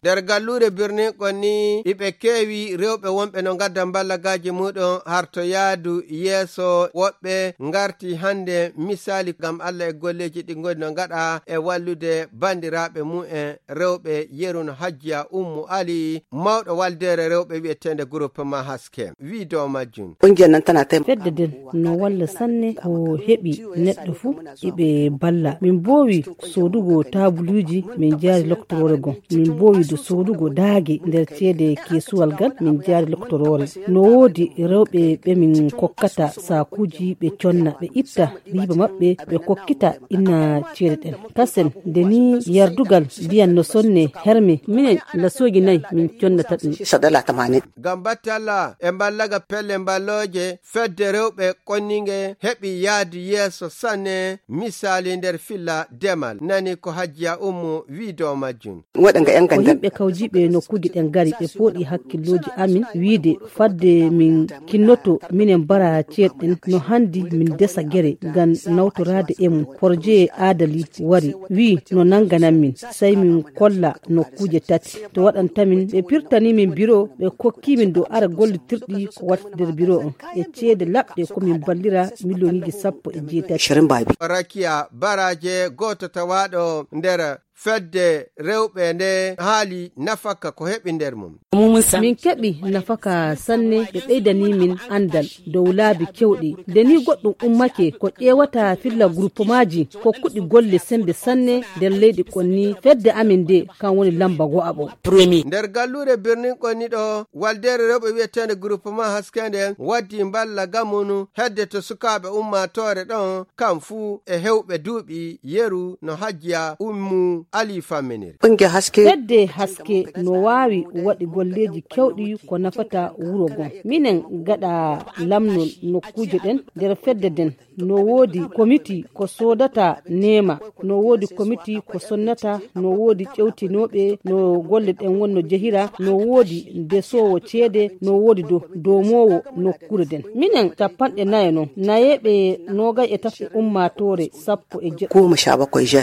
nder gallure birni konni iɓe kewi rewɓe wonɓe no gadda ballagaji muɗum harto yaadu yeeso woɓɓe garti hande misali gam Allah e golleji ɗi goni no gaɗa e wallude bandiraɓe mu'en rewɓe Yeru no Hajja Ummu Ali mawɗo waldere rewɓe wi'etende groupement haske wi dow majjum fedde den no walla sanne ko heɓi neɗɗo fu iɓe balla min bowi sodugo tabuluji min jaari loktorore gon min bowi do sodugo daage nder ceede kesuwal gal min jaari loktorore no woodi rewɓe ɓe min kokkata sakuji ɓe conna ɓe itta riba maɓɓe ɓe kokkita inna ceede ɗen kasen deni yardugal biyan no sonne herme minen lasoji nayi min connata ɗum gam battalla e ballaga pelle balloje fedde rewɓe konninge heɓi yaadi yeeso sanne misali nder filla demal nani ko Hajja Ummu wi dow majjum ko yimɓe kawjiɓe nokkuji ɗen gari ɓe pooɗi hakkilloji amin wiide fadde min kinnoto minen bara ceerɗen no handi min desa gere ngam nawtorade e mum projet adali wari wi no nanganan min sai min kolla nokkuje tati to waɗantamin ɓe pirtani min bureau ɓe kokkimin do ara gollitirɗi ko watta nder bureau on e ceede laɓɗe komin ballira millioniji 17 rakiya baraje goto tawaɗo nder fedde rewɓe nde haali nafaka ko heɓi nder mum min keɓi nafaka sanne ɓe ɓeydani min andal dow laabi kewɗi deni goɗɗum ummake ko ƴewata filla groupemaji ko kuɗi golle sembe sanne nder leydi konni fedde amin de kan woni lamba go'aɓo nder gallure birnin konni ɗo waldere rewɓe wi'etende groupement haskende waddi balla gamunu hedde to sukaɓe ummatore ɗon kam fuu e hewɓe duuɓi Yeru no Hajja Ummu Ali famminir fedde haske no wawi waɗi golleji kewɗi ko nafata wuro gon minen gaɗa lamnol nokkuje ɗen nder fedde den no woodi komiti ko sodata nema no woodi komiti ko sonnata no woodi ƴewtinoɓe no golle ɗen wonno jehira no woodi desowo ceede no woodi domowo nokkure den minen 40 noon nayeɓe nogay e tafi ummatore 17